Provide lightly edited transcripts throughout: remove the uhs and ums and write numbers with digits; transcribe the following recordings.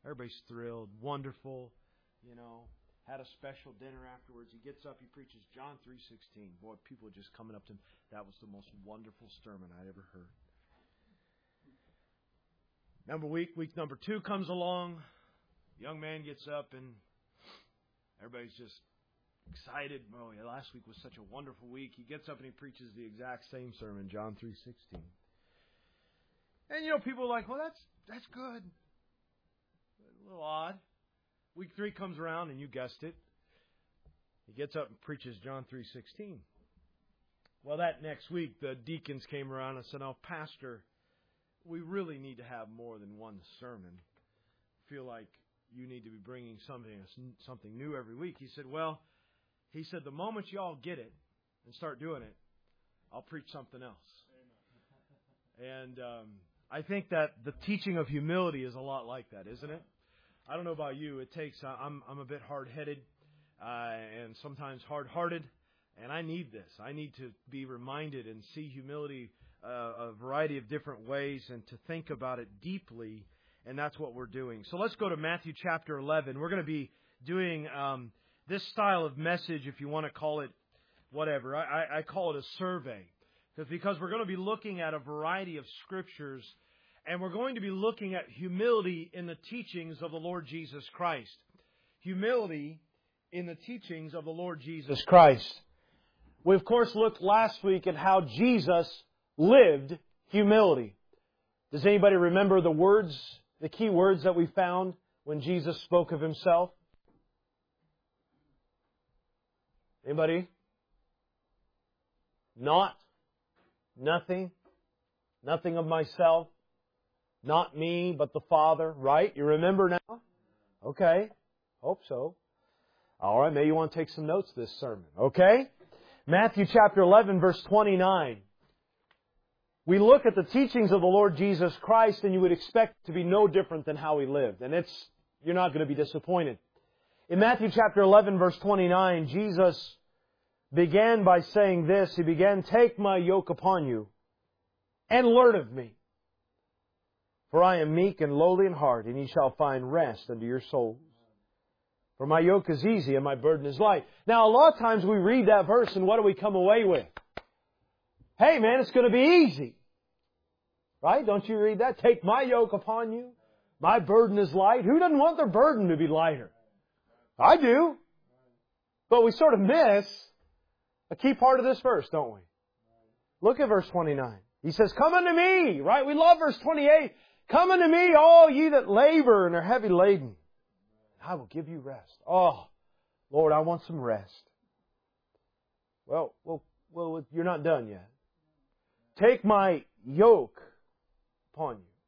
Everybody's thrilled. Wonderful. Had a special dinner afterwards. He gets up, he preaches John 3:16. Boy, people are just coming up to him. That was the most wonderful sermon I'd ever heard. Week number 2 comes along. Young man gets up and everybody's just excited. Oh, yeah, last week was such a wonderful week. He gets up and he preaches the exact same sermon, John 3:16. And people are like, well, that's good. A little odd. Week 3 comes around, and you guessed it. He gets up and preaches John 3:16. Well, that next week, the deacons came around and said, "Oh, Pastor, we really need to have more than one sermon. I feel like you need to be bringing something new every week." He said, the moment you all get it and start doing it, I'll preach something else. And I think that the teaching of humility is a lot like that, isn't it? I don't know about you. It takes. I'm a bit hard-headed and sometimes hard-hearted, and I need this. I need to be reminded and see humility a variety of different ways and to think about it deeply, and that's what we're doing. So let's go to Matthew chapter 11. We're going to be doing this style of message, if you want to call it whatever. I call it a survey, because we're going to be looking at a variety of scriptures. And we're going to be looking at humility in the teachings of the Lord Jesus Christ. Humility in the teachings of the Lord Jesus Christ. We, of course, looked last week at how Jesus lived humility. Does anybody remember the key words that we found when Jesus spoke of Himself? Anybody? Not, nothing, nothing of myself. Not me, but the Father, right? You remember now? Okay. Hope so. All right, maybe you want to take some notes this sermon. Okay? Matthew chapter 11, verse 29. We look at the teachings of the Lord Jesus Christ, and you would expect it to be no different than how He lived. And you're not going to be disappointed. In Matthew chapter 11, verse 29, Jesus began by saying this. He began, "Take my yoke upon you, and learn of me. For I am meek and lowly in heart, and ye shall find rest unto your souls. For my yoke is easy and my burden is light." Now, a lot of times we read that verse, and what do we come away with? Hey, man, it's going to be easy. Right? Don't you read that? "Take my yoke upon you. My burden is light." Who doesn't want their burden to be lighter? I do. But we sort of miss a key part of this verse, don't we? Look at verse 29. He says, "Come unto me." Right? We love verse 28. "Come unto me, all ye that labor and are heavy laden. I will give you rest." Oh, Lord, I want some rest. Well, you're not done yet. "Take my yoke upon you."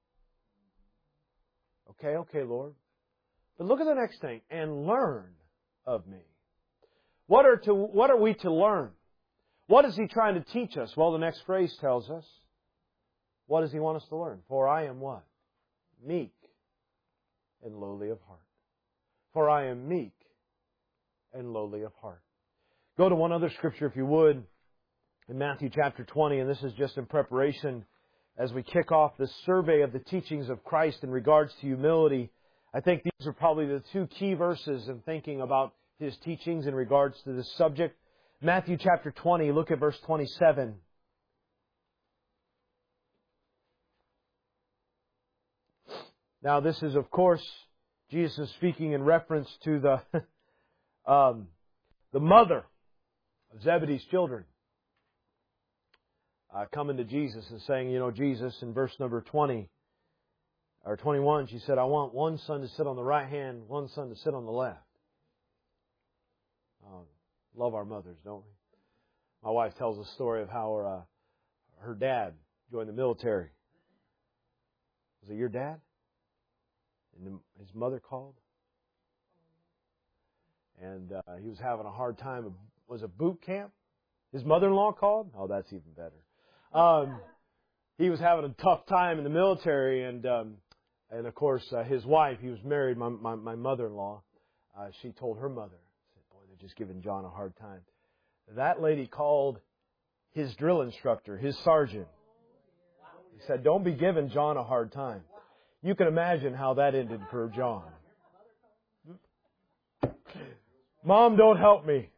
Okay, Lord. But look at the next thing. "And learn of me." What are we to learn? What is He trying to teach us? Well, the next phrase tells us. What does He want us to learn? "For I am" what? "Meek and lowly of heart." For I am meek and lowly of heart. Go to one other scripture, if you would, in Matthew chapter 20, and this is just in preparation as we kick off this survey of the teachings of Christ in regards to humility. I think these are probably the 2 key verses in thinking about His teachings in regards to this subject. Matthew chapter 20, look at verse 27. Now, this is, of course, Jesus speaking in reference to the mother of Zebedee's children coming to Jesus and saying, Jesus, in verse number 20 or 21, she said, "I want one son to sit on the right hand, one son to sit on the left." Love our mothers, don't we? My wife tells a story of how her dad joined the military. Was it your dad? And his mother called. And he was having a hard time. Was it boot camp? His mother-in-law called? Oh, that's even better. He was having a tough time in the military. And of course, his wife, he was married, my mother-in-law, she told her mother, said, "Boy, they're just giving John a hard time." That lady called his drill instructor, his sergeant. He said, "Don't be giving John a hard time. You can imagine how that ended for John. Mom, don't help me.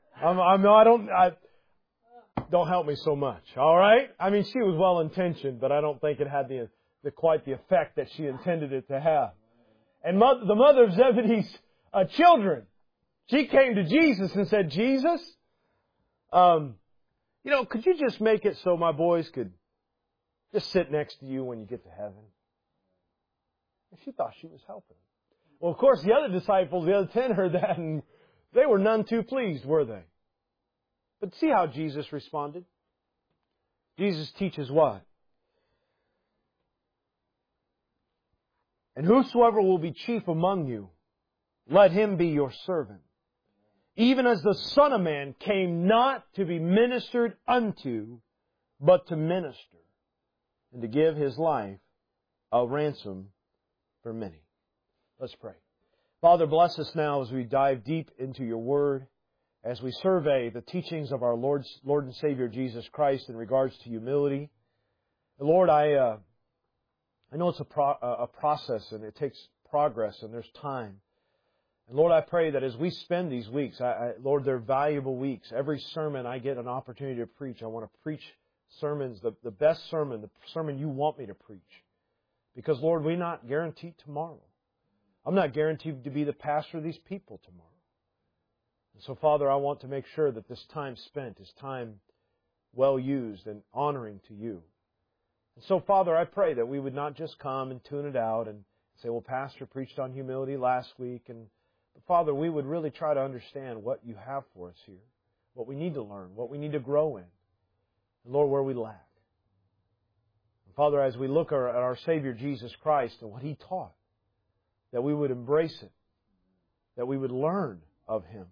Don't help me so much. All right? I mean, she was well intentioned, but I don't think it had quite the effect that she intended it to have. And the mother of Zebedee's children, she came to Jesus and said, Jesus, could you just make it so my boys could just sit next to you when you get to heaven? And she thought she was helping. Well, of course, the other disciples, the other 10, heard that, and they were none too pleased, were they? But see how Jesus responded. Jesus teaches what? And whosoever will be chief among you, let him be your servant. Even as the Son of Man came not to be ministered unto, but to minister, and to give His life a ransom for many. Let's pray. Father, bless us now as we dive deep into Your Word, as we survey the teachings of our Lord and Savior Jesus Christ in regards to humility. And Lord, I know it's a process and it takes progress and there's time. And Lord, I pray that as we spend these weeks, Lord, they're valuable weeks. Every sermon I get an opportunity to preach, I want to preach sermons, the best sermon, the sermon You want me to preach. Because Lord, we're not guaranteed tomorrow. I'm not guaranteed to be the pastor of these people tomorrow. And so, Father, I want to make sure that this time spent is time well used and honoring to You. And so, Father, I pray that we would not just come and tune it out and say, well, Pastor preached on humility last week. But Father, we would really try to understand what You have for us here, what we need to learn, what we need to grow in, and Lord, where we lack. And Father, as we look at our Savior Jesus Christ and what He taught, that we would embrace it, that we would learn of Him.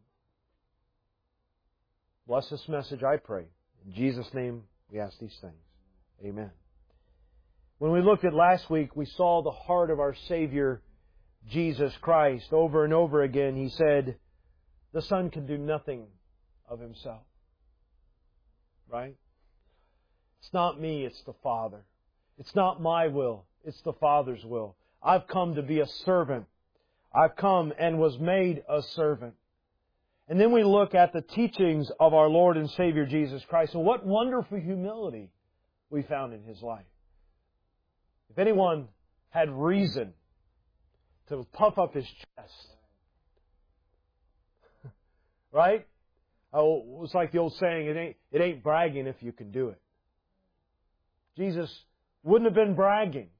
Bless this message, I pray. In Jesus' name, we ask these things. Amen. When we looked at last week, we saw the heart of our Savior, Jesus Christ. Over and over again, He said, the Son can do nothing of Himself. Right? It's not me, it's the Father. It's not my will, it's the Father's will. I've come to be a servant. I've come and was made a servant. And then we look at the teachings of our Lord and Savior Jesus Christ. And what wonderful humility we found in His life. If anyone had reason to puff up his chest, right? Oh, it's like the old saying, it ain't bragging if you can do it. Jesus wouldn't have been bragging.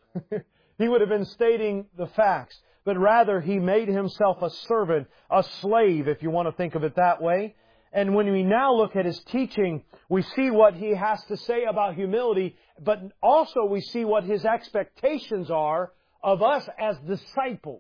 He would have been stating the facts. But rather, He made Himself a servant, a slave, if you want to think of it that way. And when we now look at His teaching, we see what He has to say about humility, but also we see what His expectations are of us as disciples.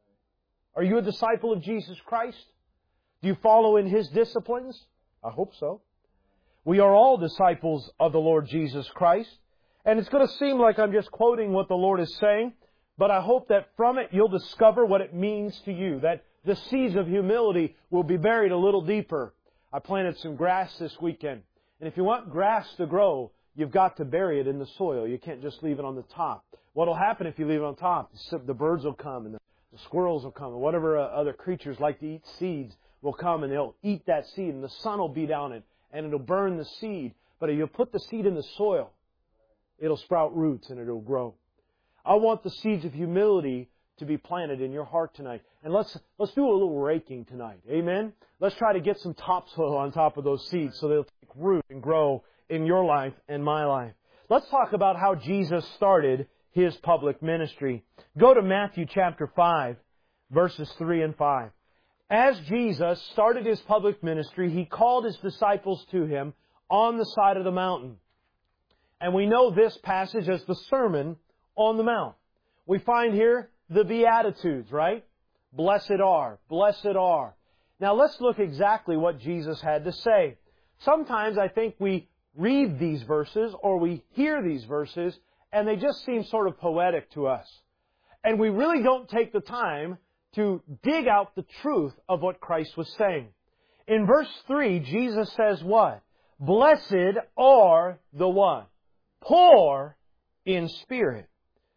Are you a disciple of Jesus Christ? Do you follow in His disciplines? I hope so. We are all disciples of the Lord Jesus Christ. And it's going to seem like I'm just quoting what the Lord is saying, but I hope that from it you'll discover what it means to you, that the seeds of humility will be buried a little deeper. I planted some grass this weekend. And if you want grass to grow, you've got to bury it in the soil. You can't just leave it on the top. What will happen if you leave it on top? The birds will come and the squirrels will come and whatever other creatures like to eat seeds will come and they'll eat that seed and the sun will beat down it and it'll burn the seed. But if you put the seed in the soil, it'll sprout roots and it'll grow. I want the seeds of humility to be planted in your heart tonight. And let's do a little raking tonight. Amen? Let's try to get some topsoil on top of those seeds so they'll take root and grow in your life and my life. Let's talk about how Jesus started His public ministry. Go to Matthew chapter 5, verses 3 and 5. As Jesus started His public ministry, He called His disciples to Him on the side of the mountain. And we know this passage as the Sermon on the Mount. We find here the Beatitudes, right? Blessed are, blessed are. Now let's look exactly what Jesus had to say. Sometimes I think we read these verses or we hear these verses and they just seem sort of poetic to us. And we really don't take the time to dig out the truth of what Christ was saying. In verse 3, Jesus says what? Blessed are the what? Poor in spirit,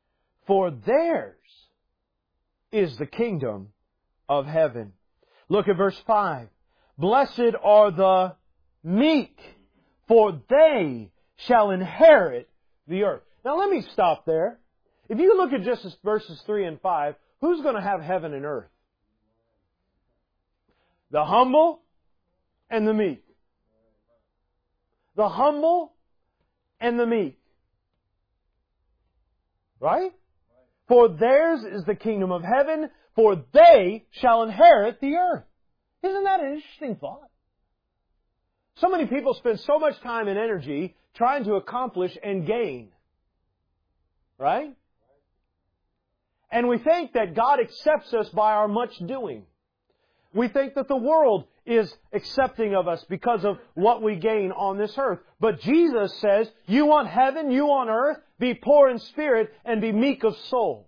for theirs is the kingdom of heaven. Look at verse 5. Blessed are the meek, for they shall inherit the earth. Now let me stop there. If you look at just verses 3 and 5, who's going to have heaven and earth? The humble and the meek. The humble and the meek. Right? For theirs is the kingdom of heaven, for they shall inherit the earth. Isn't that an interesting thought? So many people spend so much time and energy trying to accomplish and gain. Right? And we think that God accepts us by our much doing. We think that the world is accepting of us because of what we gain on this earth. But Jesus says, you want heaven, you want earth, be poor in spirit and be meek of soul.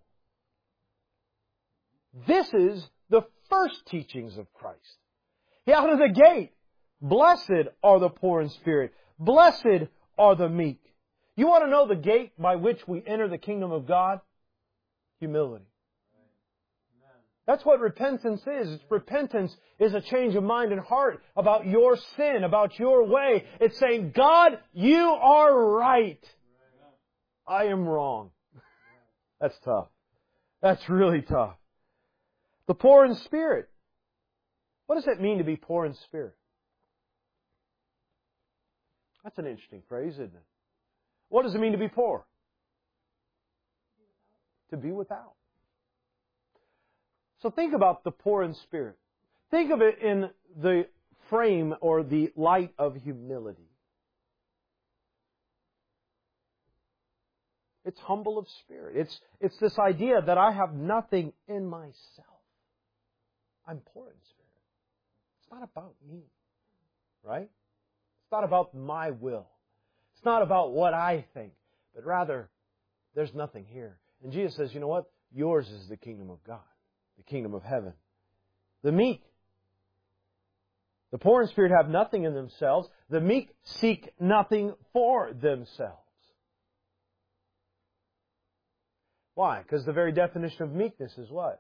This is the first teachings of Christ. Out of the gate, blessed are the poor in spirit. Blessed are the meek. You want to know the gate by which we enter the kingdom of God? Humility. That's what repentance is. Repentance is a change of mind and heart about your sin, about your way. It's saying, God, you are right. I am wrong. That's tough. That's really tough. The poor in spirit. What does it mean to be poor in spirit? That's an interesting phrase, isn't it? What does it mean to be poor? To be without. So think about the poor in spirit. Think of it in the frame or the light of humility. It's humble of spirit. It's this idea that I have nothing in myself. I'm poor in spirit. It's not about me. Right? It's not about my will. It's not about what I think. But rather, there's nothing here. And Jesus says, you know what? Yours is the kingdom of God. The kingdom of heaven. The meek. The poor in spirit have nothing in themselves. The meek seek nothing for themselves. Why? Because the very definition of meekness is what?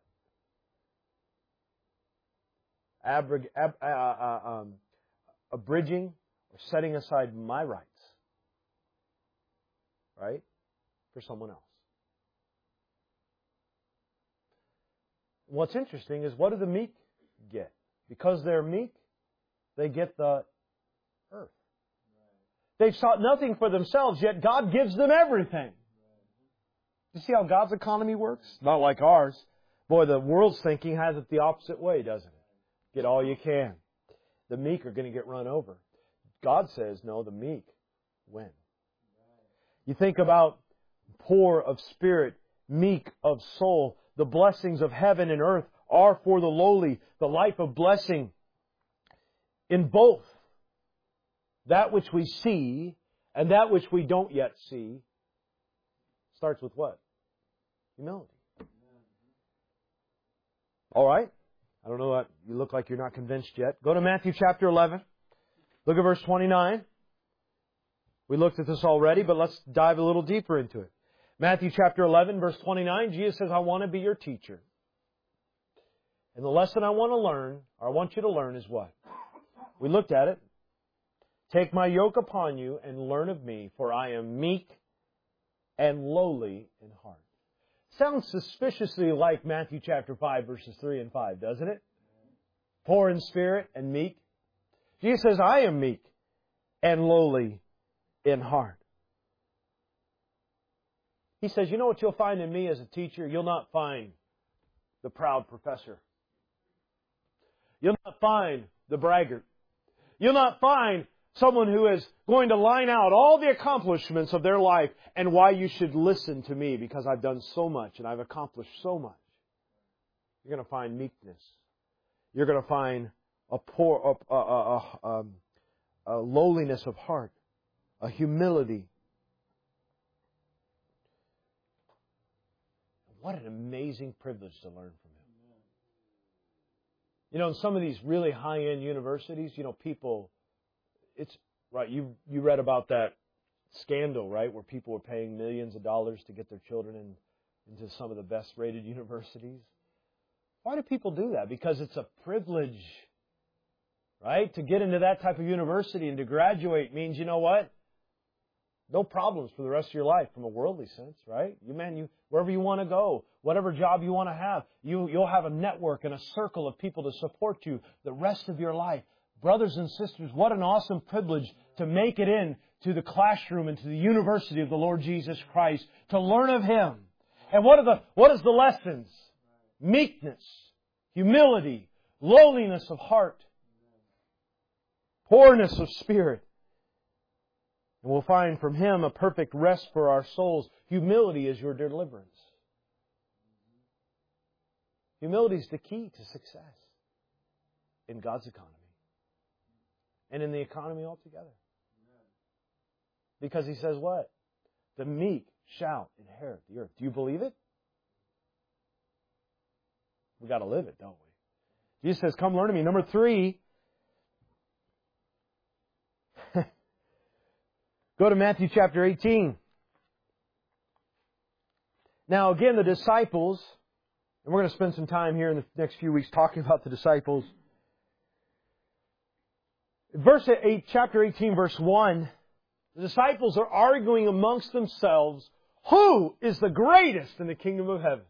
Abridging or setting aside my rights. Right? For someone else. What's interesting is what do the meek get? Because they're meek, they get the earth. They've sought nothing for themselves, yet God gives them everything. You see how God's economy works? Not like ours. Boy, the world's thinking has it the opposite way, doesn't it? Get all you can. The meek are going to get run over. God says, no, the meek win. You think about poor of spirit, meek of soul. The blessings of heaven and earth are for the lowly. The life of blessing in both that which we see and that which we don't yet see starts with what? Humility. All right. I don't know what you look like you're not convinced yet. Go to Matthew chapter 11. Look at verse 29. We looked at this already, but let's dive a little deeper into it. Matthew chapter 11, verse 29, Jesus says, I want to be your teacher. And the lesson I want to learn, or I want you to learn, is what? We looked at it. Take my yoke upon you and learn of me, for I am meek and lowly in heart. Sounds suspiciously like Matthew chapter 5, verses 3 and 5, doesn't it? Poor in spirit and meek. Jesus says, I am meek and lowly in heart. He says, you know what you'll find in me as a teacher? You'll not find the proud professor. You'll not find the braggart. You'll not find someone who is going to line out all the accomplishments of their life and why you should listen to me because I've done so much and I've accomplished so much. You're going to find meekness. You're going to find a lowliness of heart, a humility. What an amazing privilege to learn from Him. You know, in some of these really high-end universities, you know, people, it's, right, you read about that scandal, right, where people were paying millions of dollars to get their children in into some of the best rated universities. Why do people do that? Because it's a privilege, right? To get into that type of university and to graduate means, you know what? No problems for the rest of your life from a worldly sense, right? You wherever you want to go, whatever job you want to have, you'll have a network and a circle of people to support you the rest of your life. Brothers and sisters, what an awesome privilege to make it in to the classroom and to the university of the Lord Jesus Christ, to learn of Him. And what is the lessons? Meekness, humility, lowliness of heart, poorness of spirit. And we'll find from Him a perfect rest for our souls. Humility is your deliverance. Humility is the key to success in God's economy and in the economy altogether. Because He says what? The meek shall inherit the earth. Do you believe it? We've got to live it, don't we? Jesus says, come learn of me. Number 3, go to Matthew chapter 18. Now again, the disciples, and we're going to spend some time here in the next few weeks talking about the disciples. Chapter 18, verse 1, the disciples are arguing amongst themselves, who is the greatest in the kingdom of heaven?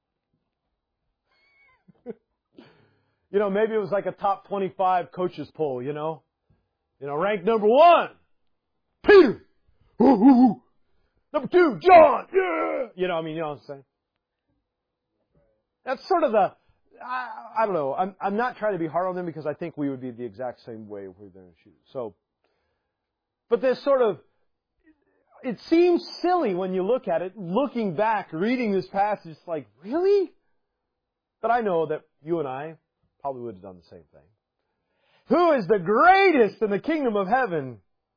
Maybe it was like a top 25 coaches poll, ranked number 1, Peter. Number 2, John. Yeah. You know what I'm saying? That's sort of I don't know. I'm not trying to be hard on them because I think we would be the exact same way if we were going to shoot. But there's it seems silly when you look at it, looking back, reading this passage, it's like, really? But I know that you and I probably would have done the same thing. Who is the greatest in the kingdom of heaven?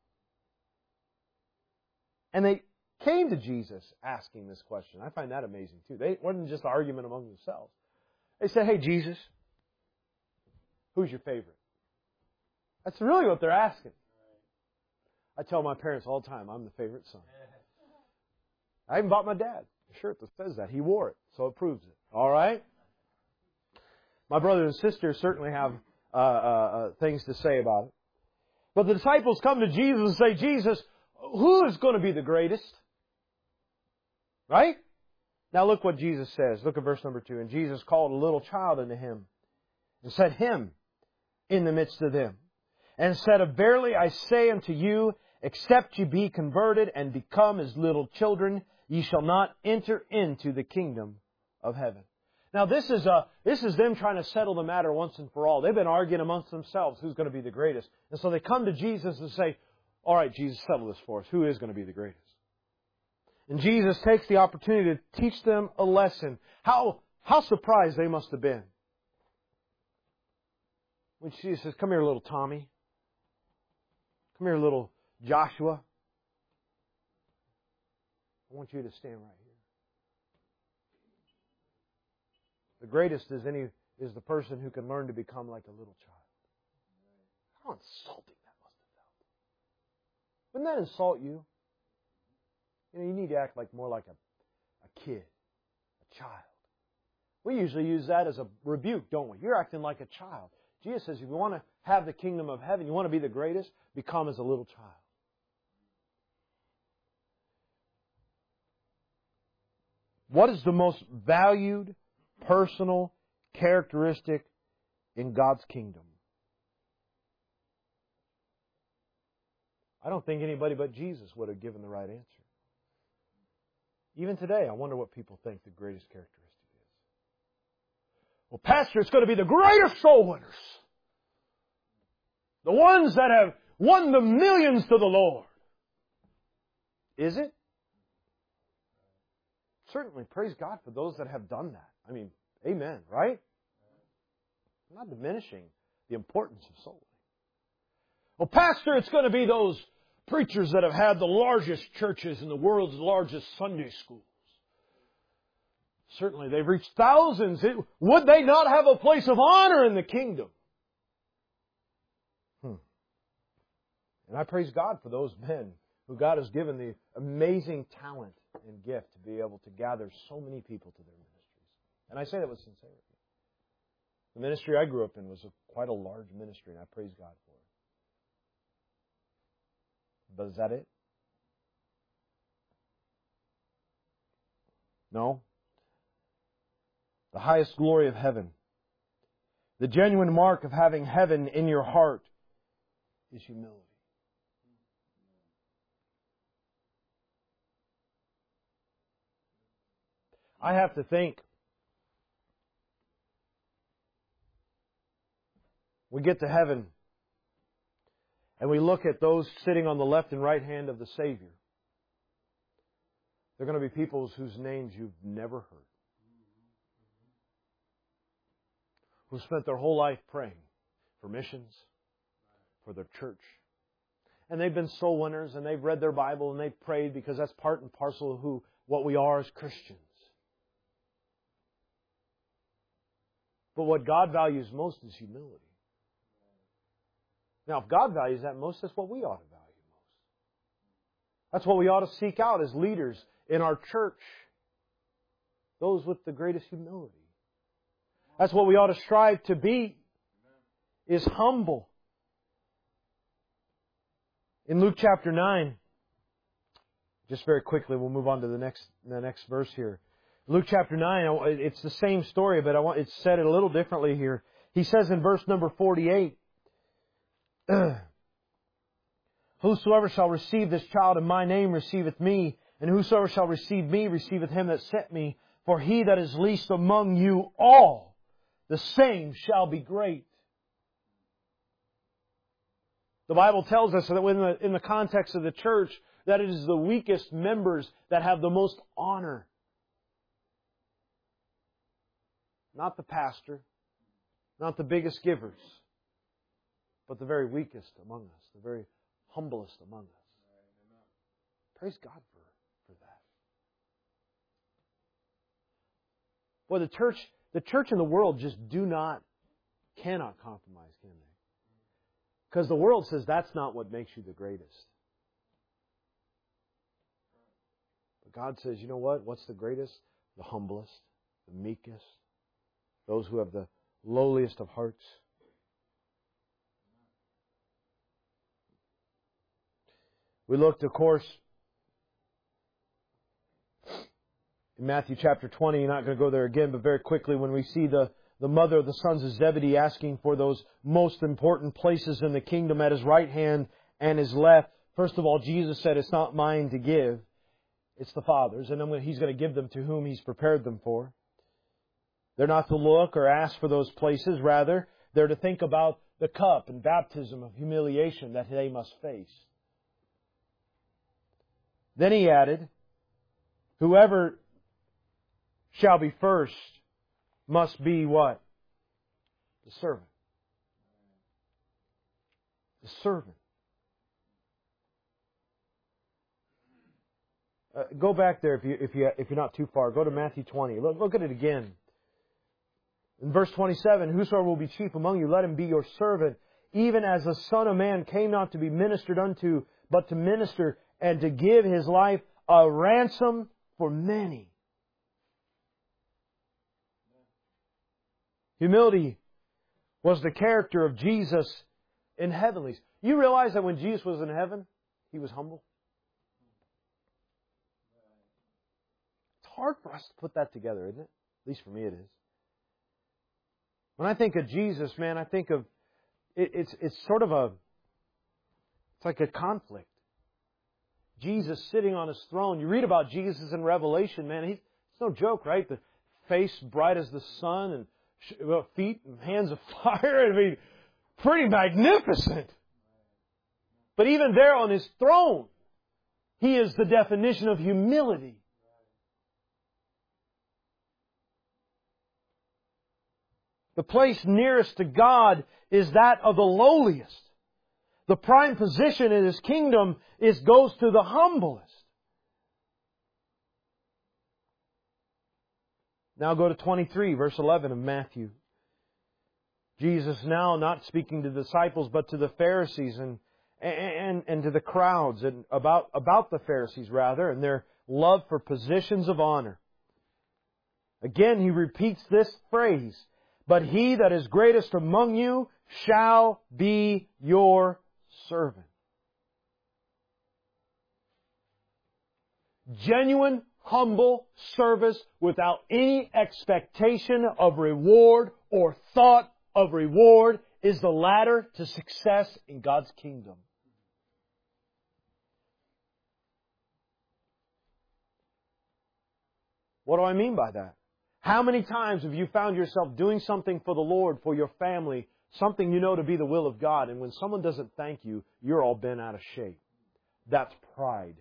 And they came to Jesus asking this question. I find that amazing too. It wasn't just an argument among themselves. They said, hey, Jesus, who's your favorite? That's really what they're asking. I tell my parents all the time, I'm the favorite son. I even bought my dad a shirt that says that. He wore it, so it proves it. All right? My brothers and sisters certainly have things to say about it. But the disciples come to Jesus and say, Jesus, who is going to be the greatest? Right? Now look what Jesus says. Look at verse number 2. And Jesus called a little child unto Him and set him in the midst of them. And said, verily I say unto you, except ye be converted and become as little children, ye shall not enter into the kingdom of heaven. Now this is them trying to settle the matter once and for all. They've been arguing amongst themselves who's going to be the greatest. And so they come to Jesus and say, all right, Jesus, settle this for us. Who is going to be the greatest? And Jesus takes the opportunity to teach them a lesson. How surprised they must have been. When Jesus says, come here, little Tommy. Come here, little Joshua. I want you to stand right here. The greatest is the person who can learn to become like a little child. How insulting that must have felt. Wouldn't that insult you? You need to act more like a kid, a child. We usually use that as a rebuke, don't we? You're acting like a child. Jesus says, if you want to have the kingdom of heaven, you want to be the greatest, become as a little child. What is the most valued personal characteristic in God's kingdom? I don't think anybody but Jesus would have given the right answer. Even today, I wonder what people think the greatest characteristic is. Well, Pastor, it's going to be the greatest soul winners. The ones that have won the millions to the Lord. Is it? Certainly, praise God for those that have done that. I mean, amen, right? I'm not diminishing the importance of soul winning. Well, Pastor, it's going to be those preachers that have had the largest churches in the world's largest Sunday schools. Certainly, they've reached thousands. Would they not have a place of honor in the kingdom? And I praise God for those men who God has given the amazing talent and gift to be able to gather so many people to their ministries. And I say that with sincerity. The ministry I grew up in was quite a large ministry, and I praise God for it. But is that it? No. The highest glory of heaven, the genuine mark of having heaven in your heart, is humility. I have to think. We get to heaven and we look at those sitting on the left and right hand of the Savior. They're going to be people whose names you've never heard, who spent their whole life praying for missions, for their church. And they've been soul winners, and they've read their Bible, and they've prayed, because that's part and parcel of what we are as Christians. But what God values most is humility. Now, if God values that most, that's what we ought to value most. That's what we ought to seek out as leaders in our church. Those with the greatest humility. That's what we ought to strive to be, is humble. In Luke chapter 9, just very quickly, we'll move on to the next verse here. Luke chapter 9, it's the same story, but it's said it a little differently here. He says in verse number 48, Whosoever shall receive this child in my name receiveth me, and whosoever shall receive me receiveth him that sent me. For he that is least among you all, the same shall be great. The Bible tells us that in the context of the church, that it is the weakest members that have the most honor. Not the pastor, not the biggest givers, but the very weakest among us, the very humblest among us. Praise God for that. Boy, the church and the world just cannot compromise, can they? Because the world says that's not what makes you the greatest. But God says, you know what? What's the greatest? The humblest, the meekest, those who have the lowliest of hearts. We looked, of course, in Matthew chapter 20. You're not going to go there again, but very quickly when we see the mother of the sons of Zebedee asking for those most important places in the kingdom at His right hand and His left. First of all, Jesus said, it's not mine to give, it's the Father's. And then He's going to give them to whom He's prepared them for. They're not to look or ask for those places. Rather, they're to think about the cup and baptism of humiliation that they must face. Then He added, whoever shall be first must be what? The servant. The servant. Go back there if you're not too far. Go to Matthew 20. Look at it again. In verse 27, whosoever will be chief among you, let him be your servant, even as the Son of Man came not to be ministered unto, but to minister and to give His life a ransom for many. Humility was the character of Jesus in heavenlies. You realize that when Jesus was in heaven, He was humble? It's hard for us to put that together, isn't it? At least for me it is. When I think of Jesus, man, I think of it's like a conflict. Jesus sitting on His throne. You read about Jesus in Revelation, man. It's no joke, right? The face bright as the sun and feet and hands of fire. I mean, pretty magnificent. But even there on His throne, He is the definition of humility. The place nearest to God is that of the lowliest. The prime position in His kingdom goes to the humblest. Now go to 23, verse 11 of Matthew. Jesus now not speaking to the disciples, but to the Pharisees and to the crowds, and about the Pharisees rather, and love for positions of honor. Again, he repeats this phrase, but he that is greatest among you shall be your servant. Genuine, humble service without any expectation of reward or thought of reward is the ladder to success in God's kingdom. What do I mean by that? How many times have you found yourself doing something for the Lord, for your family, something you know to be the will of God, and when someone doesn't thank you, you're all bent out of shape? That's pride.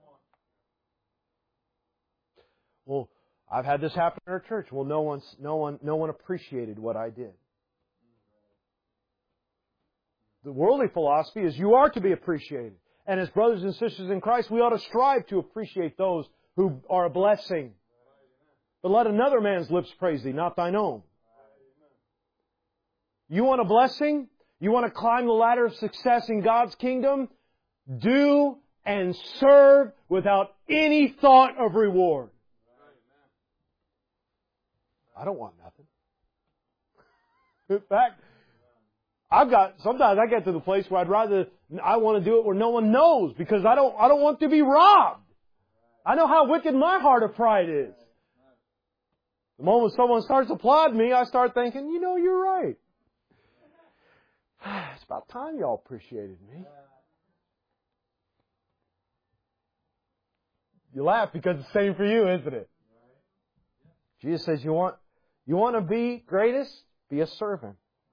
Well, I've had this happen in our church. Well, no one appreciated what I did. The worldly philosophy is you are to be appreciated. And as brothers and sisters in Christ, we ought to strive to appreciate those who are a blessing. But let another man's lips praise Thee, not Thine own. You want a blessing? You want to climb the ladder of success in God's kingdom? Do and serve without any thought of reward. I don't want nothing. In fact, sometimes I get to the place where I want to do it where no one knows because I don't want to be robbed. I know how wicked my heart of pride is. The moment someone starts applauding me, I start thinking, you're right. It's about time y'all appreciated me. You laugh because it's the same for you, isn't it? Jesus says, you want to be greatest? Be a servant.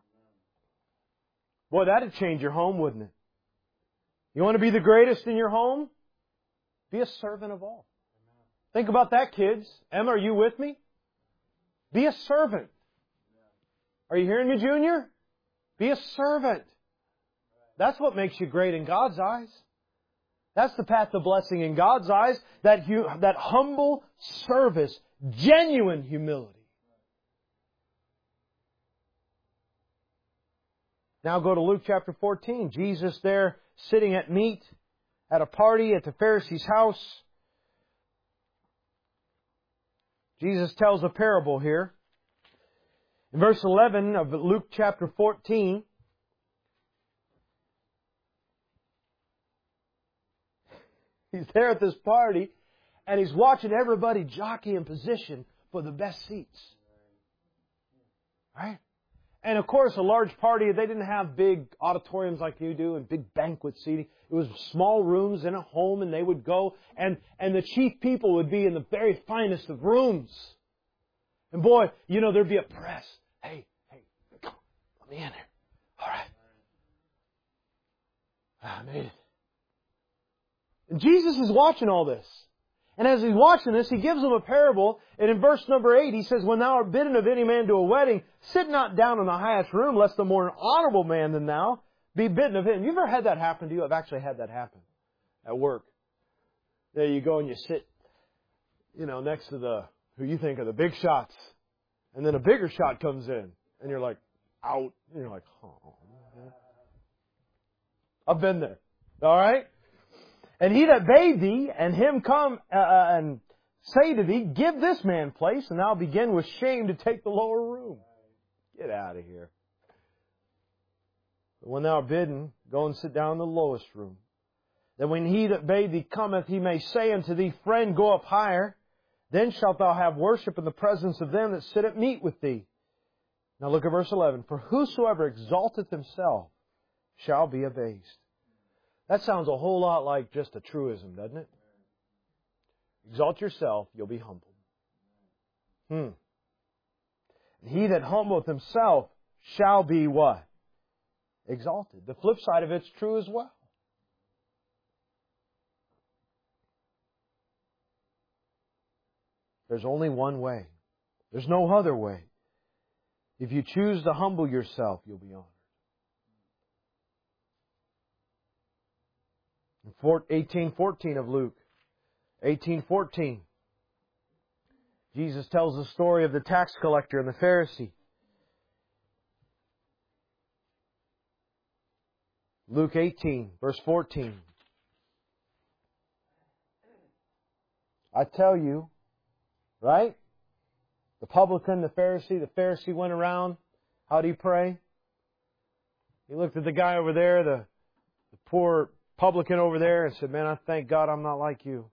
Boy, that'd change your home, wouldn't it? You want to be the greatest in your home? Be a servant of all. Think about that, kids. Emma, are you with me? Be a servant. Are you hearing me, Junior? Be a servant. That's what makes you great in God's eyes. That's the path to blessing in God's eyes. That humble service, genuine humility. Now go to Luke chapter 14. Jesus there sitting at meat at a party at the Pharisee's house. Jesus tells a parable here. In verse 11 of Luke chapter 14, he's there at this party and he's watching everybody jockey in position for the best seats. Right? And of course, a large party, they didn't have big auditoriums like you do and big banquet seating. It was small rooms in a home, and they would go, and the chief people would be in the very finest of rooms. And boy, there'd be a press. Hey, come, let me in there. All right. I made it. And Jesus is watching all this. And as he's watching this, he gives them a parable. And in verse number 8, he says, when thou art bidden of any man to a wedding, sit not down in the highest room, lest a more honorable man than thou be bidden of him. You ever had that happen to you? I've actually had that happen at work. There you go and you sit, next to who you think are the big shots. And then a bigger shot comes in. And you're like, out. And you're like, oh. I've been there. All right? And he that bade thee, and him come and say to thee, give this man place, and thou begin with shame to take the lower room. Get out of here. But when thou art bidden, go and sit down in the lowest room. That when he that bade thee cometh, he may say unto thee, friend, go up higher. Then shalt thou have worship in the presence of them that sit at meat with thee. Now look at verse 11. For whosoever exalteth himself shall be abased. That sounds a whole lot like just a truism, doesn't it? Exalt yourself, you'll be humbled. And he that humbleth himself shall be what? Exalted. The flip side of it's true as well. There's only one way. There's no other way. If you choose to humble yourself, you'll be honored. 18:14 of Luke. 18:14. Jesus tells the story of the tax collector and the Pharisee. Luke 18, verse 14. I tell you, right? The publican, the Pharisee went around. How did he pray? He looked at the guy over there, the poor publican over there, and said, man, I thank God I'm not like you.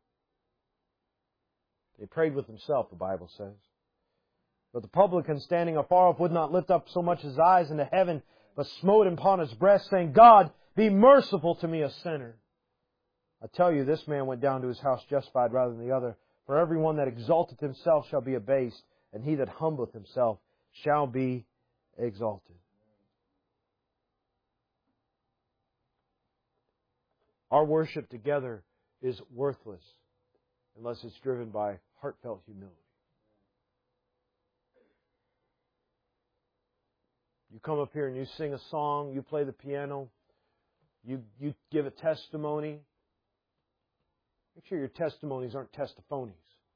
He prayed with himself, the Bible says. But the publican, standing afar off, would not lift up so much his eyes into heaven, but smote him upon his breast, saying, God, be merciful to me, a sinner. I tell you, this man went down to his house justified rather than the other. For everyone that exalteth himself shall be abased, and he that humbleth himself shall be exalted. Our worship together is worthless unless it's driven by heartfelt humility. You come up here and you sing a song, you play the piano, you give a testimony. Make sure your testimonies aren't testiphonies.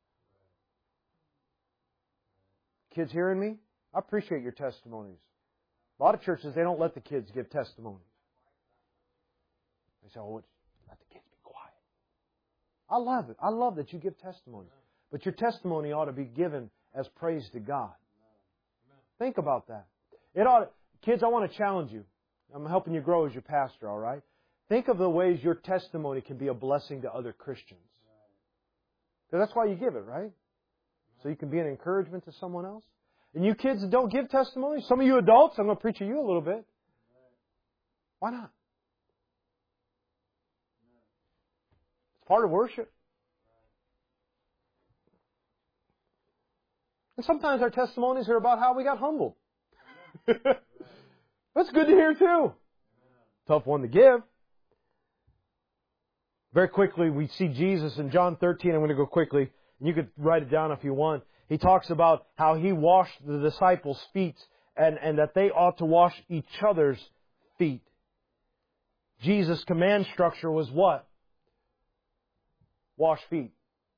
Kids hearing me? I appreciate your testimonies. A lot of churches, they don't let the kids give testimonies. They say, oh, let the kids be quiet. I love it. I love that you give testimonies. But your testimony ought to be given as praise to God. Think about that. Kids, I want to challenge you. I'm helping you grow as your pastor, all right? Think of the ways your testimony can be a blessing to other Christians. Because that's why you give it, right? So you can be an encouragement to someone else. And you kids that don't give testimonies, some of you adults, I'm going to preach to you a little bit. Why not? It's part of worship. And sometimes our testimonies are about how we got humbled. That's good to hear too. Tough one to give. Very quickly, we see Jesus in John 13. I'm going to go quickly. You could write it down if you want. He talks about how He washed the disciples' feet and that they ought to wash each other's feet. Jesus' command structure was what? Wash feet.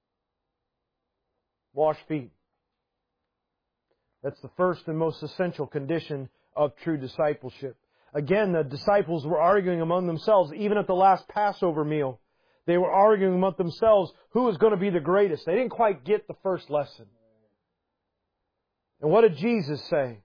Wash feet. That's the first and most essential condition of true discipleship. Again, the disciples were arguing among themselves, even at the last Passover meal. They were arguing among themselves who was going to be the greatest. They didn't quite get the first lesson. And what did Jesus say?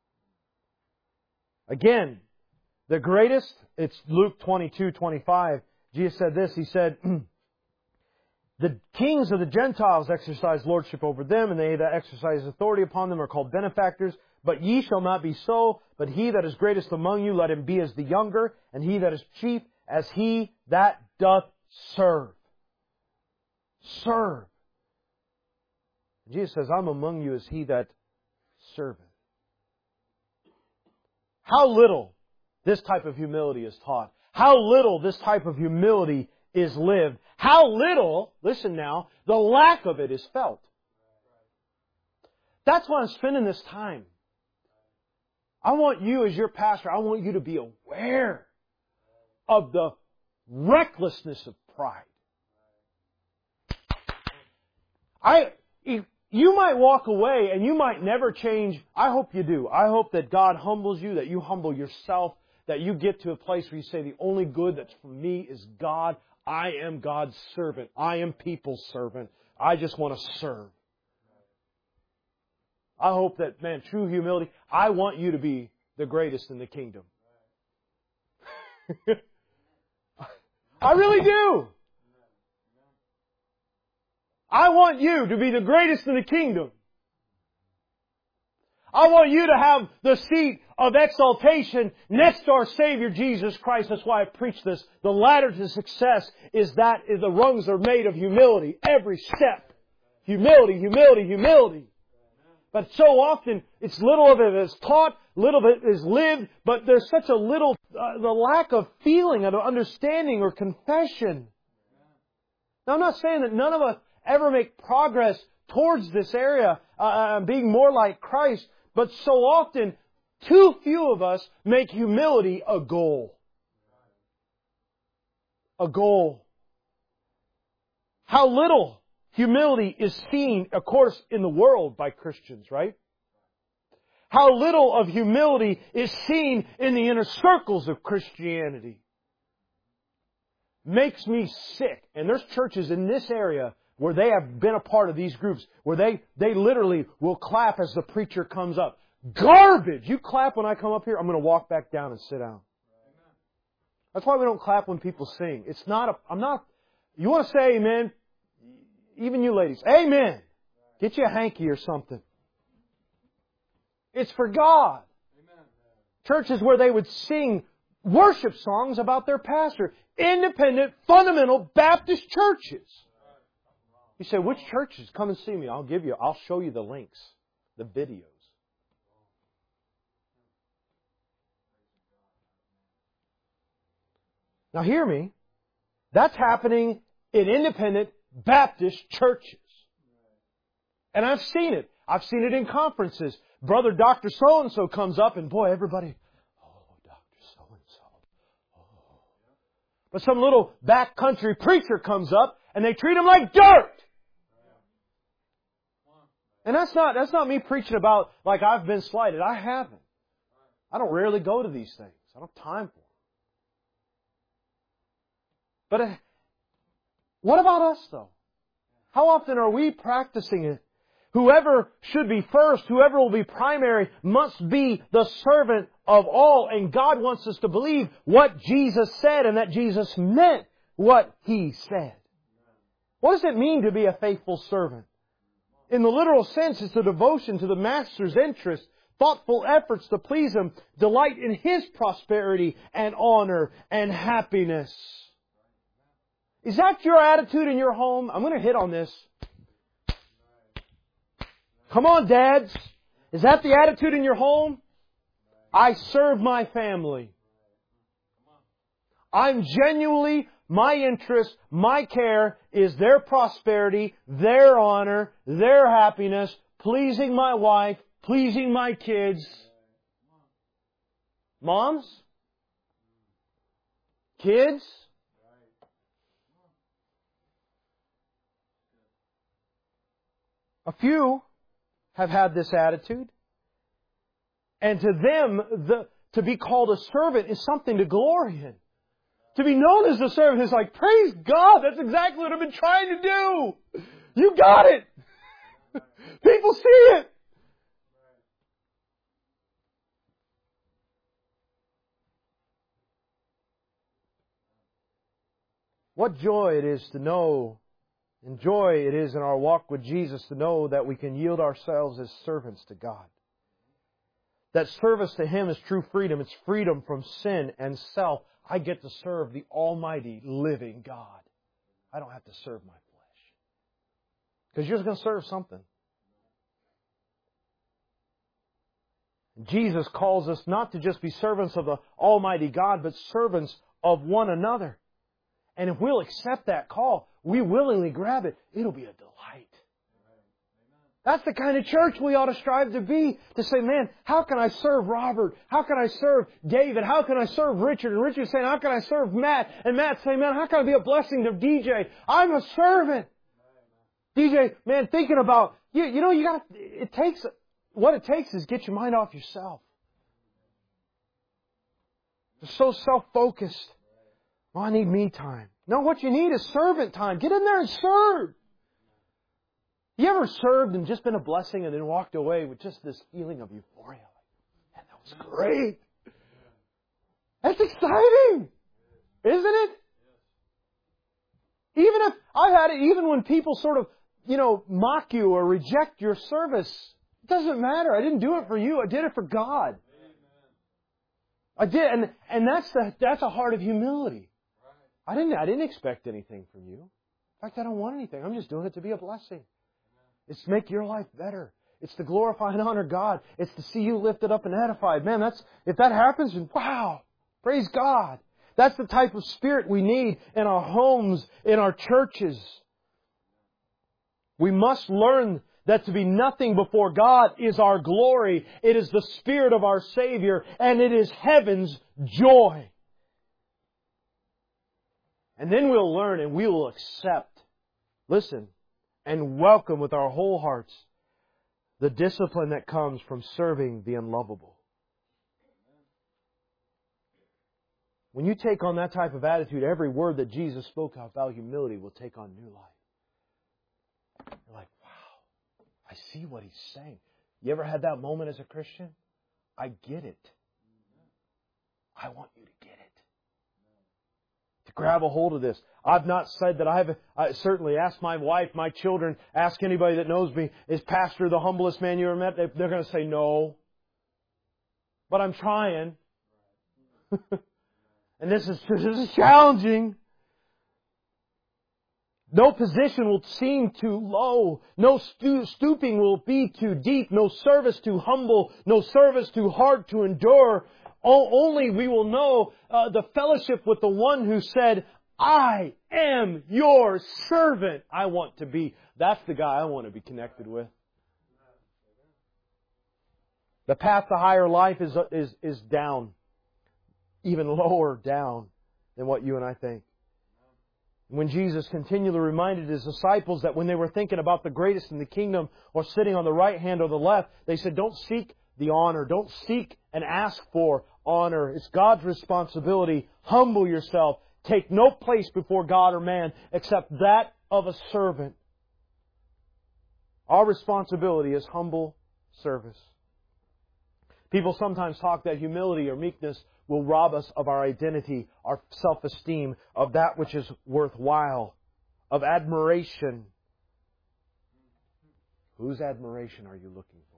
Again, the greatest, it's Luke 22:25. Jesus said this, He said, the kings of the Gentiles exercise lordship over them, and they that exercise authority upon them are called benefactors. But ye shall not be so, but he that is greatest among you, let him be as the younger, and he that is chief as he that doth serve. Serve. Jesus says, I'm among you as he that serveth. How little this type of humility is taught. How little this type of humility is lived. How little, listen now, the lack of it is felt. That's why I'm spending this time. I want you as your pastor, I want you to be aware of the recklessness of pride. You might walk away and you might never change. I hope you do. I hope that God humbles you, that you humble yourself, that you get to a place where you say, the only good that's for me is God. I am God's servant. I am people's servant. I just want to serve. I hope that, man, true humility, I want you to be the greatest in the kingdom. I really do. I want you to be the greatest in the kingdom. I want you to have the seat of exaltation next to our Savior Jesus Christ. That's why I preach this. The ladder to success is that the rungs are made of humility. Every step. Humility, humility, humility. But so often, it's little of it is taught, little of it is lived, but there's such a little, the lack of feeling, of understanding or confession. Now, I'm not saying that none of us ever make progress towards this area, being more like Christ, but so often, too few of us make humility a goal. A goal. How little humility is seen, of course, in the world by Christians, right? How little of humility is seen in the inner circles of Christianity. Makes me sick. And there's churches in this area where they have been a part of these groups, where they literally will clap as the preacher comes up. Garbage! You clap when I come up here, I'm going to walk back down and sit down. That's why we don't clap when people sing. You want to say amen? Even you ladies, amen! Get you a hanky or something. It's for God. Churches where they would sing worship songs about their pastor. Independent, fundamental Baptist churches. You say, which churches? Come and see me. I'll show you the links, the videos. Now hear me. That's happening in independent Baptist churches. And I've seen it. I've seen it in conferences. Brother Dr. So-and-so comes up and boy, everybody, oh, Dr. So-and-so. Oh. But some little backcountry preacher comes up and they treat him like dirt. And that's not me preaching about like I've been slighted. I haven't. I don't rarely go to these things. I don't have time for them. But what about us though? How often are we practicing it? Whoever should be first, whoever will be primary, must be the servant of all. And God wants us to believe what Jesus said and that Jesus meant what He said. What does it mean to be a faithful servant? In the literal sense, it's a devotion to the Master's interest, thoughtful efforts to please Him, delight in His prosperity and honor and happiness. Is that your attitude in your home? I'm going to hit on this. Come on, dads. Is that the attitude in your home? I serve my family. I'm genuinely, my interest, my care is their prosperity, their honor, their happiness, pleasing my wife, pleasing my kids. Moms? Kids? A few have had this attitude. And to them, to be called a servant is something to glory in. To be known as a servant is like, praise God, that's exactly what I've been trying to do. You got it. People see it. What joy it is to know, and joy it is in our walk with Jesus to know that we can yield ourselves as servants to God. That service to Him is true freedom. It's freedom from sin and self. I get to serve the Almighty, living God. I don't have to serve my flesh. Because you're going to serve something. Jesus calls us not to just be servants of the Almighty God, but servants of one another. And if we'll accept that call, we willingly grab it, it'll be a delight. That's the kind of church we ought to strive to be. To say, man, how can I serve Robert? How can I serve David? How can I serve Richard? And Richard saying, how can I serve Matt? And Matt saying, man, how can I be a blessing to DJ? I'm a servant. DJ, man, thinking about, what it takes is get your mind off yourself. You're so self-focused. Well, I need me time. No, what you need is servant time. Get in there and serve. You ever served and just been a blessing and then walked away with just this feeling of euphoria? Man, that was great. That's exciting. Isn't it? Even when people sort of, mock you or reject your service, it doesn't matter. I didn't do it for you. I did it for God. I did, and that's a heart of humility. I didn't expect anything from you. In fact, I don't want anything. I'm just doing it to be a blessing. It's to make your life better. It's to glorify and honor God. It's to see you lifted up and edified. Man, if that happens, wow, praise God. That's the type of spirit we need in our homes, in our churches. We must learn that to be nothing before God is our glory. It is the Spirit of our Savior, and it is heaven's joy. And then we'll learn and we will accept, listen, and welcome with our whole hearts the discipline that comes from serving the unlovable. When you take on that type of attitude, every word that Jesus spoke about humility will take on new life. You're like, wow, I see what He's saying. You ever had that moment as a Christian? I get it. I want you to get it. To grab a hold of this. I've not said that I certainly asked my wife, my children, ask anybody that knows me, is Pastor the humblest man you ever met? They're going to say no. But I'm trying. And this is challenging. No position will seem too low. No stooping will be too deep. No service too humble. No service too hard to endure. Only we will know the fellowship with the one who said, I am your servant. I want to be. That's the guy I want to be connected with. The path to higher life is down. Even lower down than what you and I think. When Jesus continually reminded His disciples that when they were thinking about the greatest in the kingdom or sitting on the right hand or the left, they said, don't seek the honor. Don't seek and ask for honor. It's God's responsibility. Humble yourself. Take no place before God or man except that of a servant. Our responsibility is humble service. People sometimes talk that humility or meekness will rob us of our identity, our self-esteem, of that which is worthwhile, of admiration. Whose admiration are you looking for?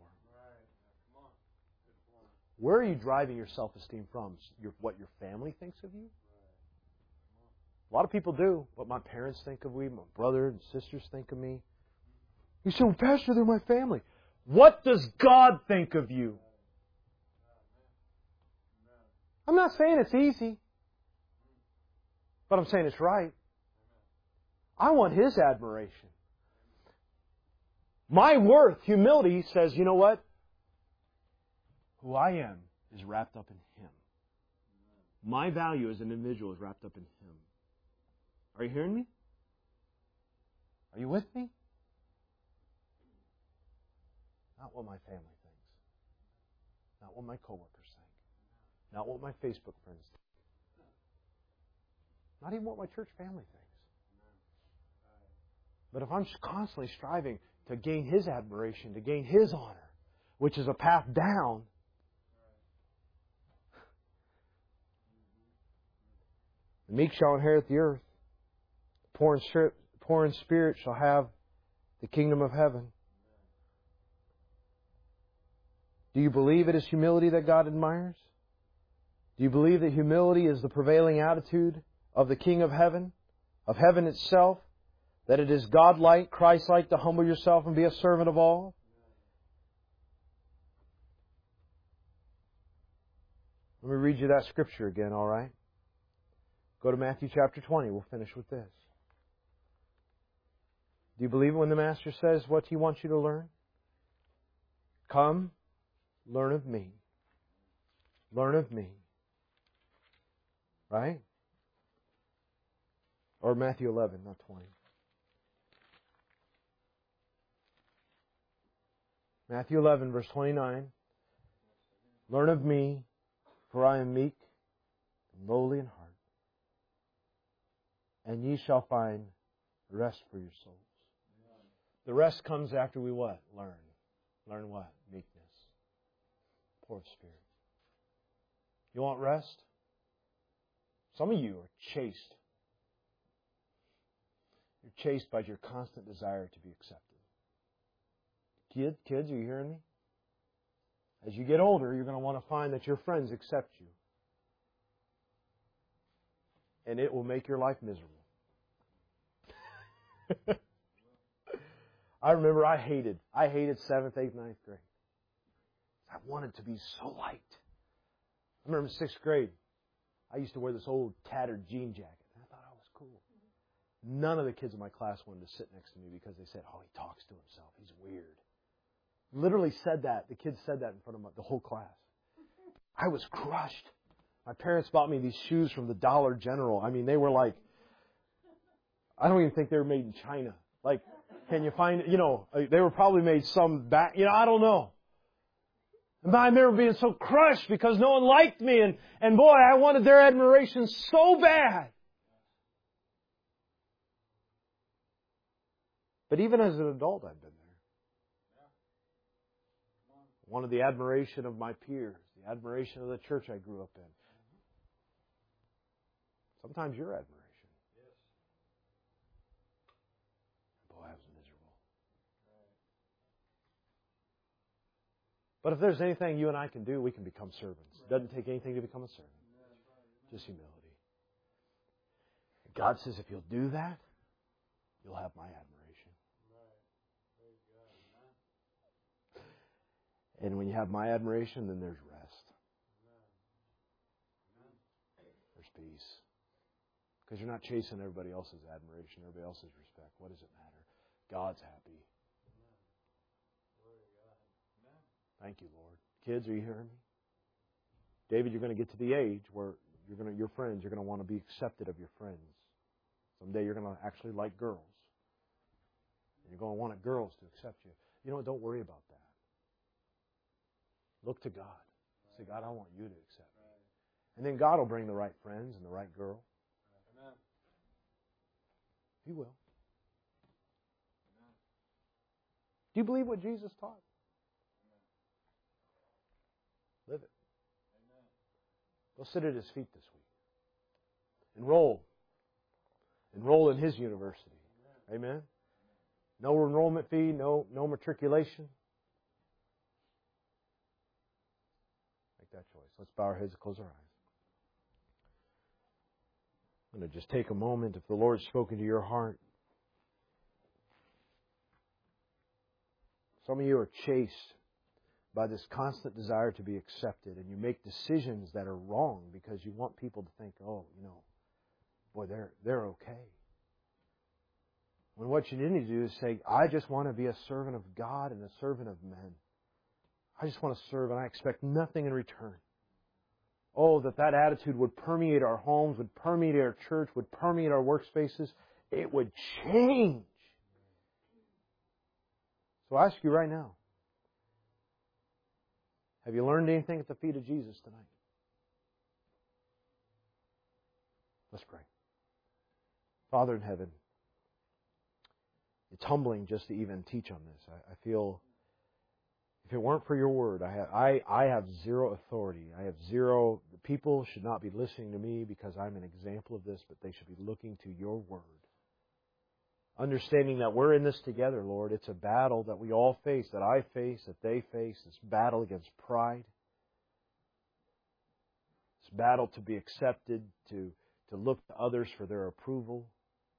Where are you driving your self-esteem from? What your family thinks of you? A lot of people do. What my parents think of me, my brother and sisters think of me. You say, well, Pastor, they're my family. What does God think of you? I'm not saying it's easy, but I'm saying it's right. I want His admiration. My worth, humility, says, you know what? Who I am is wrapped up in Him. My value as an individual is wrapped up in Him. Are you hearing me? Are you with me? Not what my family thinks. Not what my coworkers think. Not what my Facebook friends think. Not even what my church family thinks. But if I'm constantly striving to gain His admiration, to gain His honor, which is a path down, the meek shall inherit the earth. The poor in spirit shall have the kingdom of heaven. Do you believe it is humility that God admires? Do you believe that humility is the prevailing attitude of the King of heaven itself? That it is God-like, Christ-like to humble yourself and be a servant of all? Let me read you that scripture again, all right? Go to Matthew chapter 20. We'll finish with this. Do you believe it when the Master says what He wants you to learn? Come, learn of me. Learn of me. Right? Or Matthew 11, not 20. Matthew 11, verse 29. Learn of me, for I am meek and lowly in heart, and ye shall find rest for your souls. The rest comes after we what? Learn. Learn what? Meekness. Poor spirit. You want rest? Some of you are chased. You're chased by your constant desire to be accepted. Kids, are you hearing me? As you get older, you're going to want to find that your friends accept you. And it will make your life miserable. I remember I hated 7th, 8th, 9th grade. I wanted to be so liked. I remember in 6th grade, I used to wear this old tattered jean jacket. And I thought I was cool. None of the kids in my class wanted to sit next to me because they said, oh, he talks to himself. He's weird. Literally said that. The kids said that in front of the whole class. I was crushed. My parents bought me these shoes from the Dollar General. I mean, they were like, I don't even think they were made in China. Like, can you find, they were probably made some back, I don't know. And I remember being so crushed because no one liked me. And boy, I wanted their admiration so bad. But even as an adult, I've been there. Wanted the admiration of my peers, the admiration of the church I grew up in. Sometimes your admiration. Boy, I was miserable. But if there's anything you and I can do, we can become servants. It doesn't take anything to become a servant. Just humility. God says if you'll do that, you'll have my admiration. And when you have my admiration, then there's rest. There's peace. Because you're not chasing everybody else's admiration, everybody else's respect. What does it matter? God's happy. Thank you, Lord. Kids, are you hearing me? David, you're going to get to the age where your friends, you're going to want to be accepted of your friends. Someday you're going to actually like girls. And you're going to want girls to accept you. You know what? Don't worry about that. Look to God. Say, God, I want you to accept me. And then God will bring the right friends and the right girl. He will. Do you believe what Jesus taught? Live it. Go sit at His feet this week. Enroll. Enroll in His university. Amen? No enrollment fee, no matriculation. Make that choice. Let's bow our heads and close our eyes. I'm going to just take a moment. If the Lord's spoken to your heart, some of you are chased by this constant desire to be accepted, and you make decisions that are wrong because you want people to think, oh, boy, they're okay. When what you need to do is say, I just want to be a servant of God and a servant of men. I just want to serve and I expect nothing in return. Oh, that attitude would permeate our homes, would permeate our church, would permeate our workspaces. It would change. So I ask you right now, have you learned anything at the feet of Jesus tonight? Let's pray. Father in heaven, it's humbling just to even teach on this. I feel if it weren't for your word, I have zero authority. I have zero. People should not be listening to me because I'm an example of this, but they should be looking to your word. Understanding that we're in this together, Lord. It's a battle that we all face, that I face, that they face. This battle against pride. This battle to be accepted, to look to others for their approval.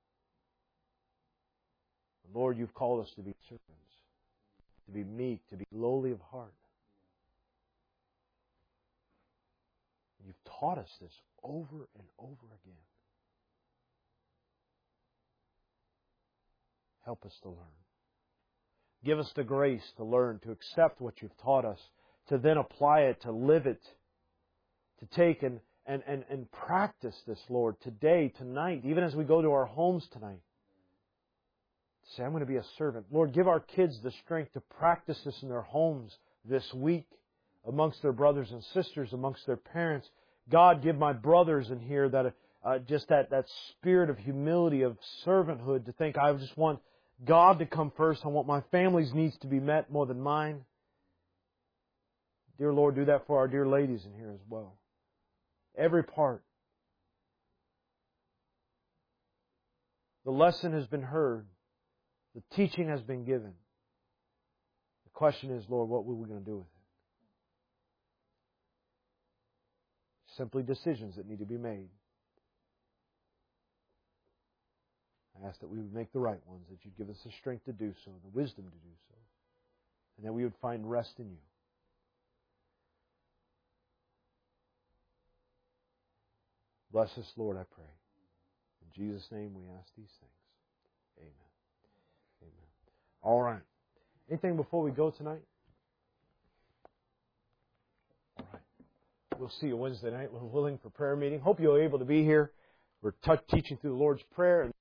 Lord, you've called us to be servants, to be meek, to be lowly of heart. You've taught us this over and over again. Help us to learn. Give us the grace to learn, to accept what you've taught us, to then apply it, to live it, to take and practice this, Lord, today, tonight, even as we go to our homes tonight. Say, I'm going to be a servant. Lord, give our kids the strength to practice this in their homes this week, amongst their brothers and sisters, amongst their parents. God, give my brothers in here that just that spirit of humility, of servanthood, to think, I just want God to come first. I want my family's needs to be met more than mine. Dear Lord, do that for our dear ladies in here as well. Every part. The lesson has been heard. The teaching has been given. The question is, Lord, what are we going to do with it? Simply decisions that need to be made. I ask that we would make the right ones, that you'd give us the strength to do so, the wisdom to do so, and that we would find rest in you. Bless us, Lord, I pray. In Jesus' name we ask these things. Amen. Amen. All right. Anything before we go tonight? All right. We'll see you Wednesday night, Lord willing, for prayer meeting. Hope you're able to be here. We're teaching through the Lord's Prayer.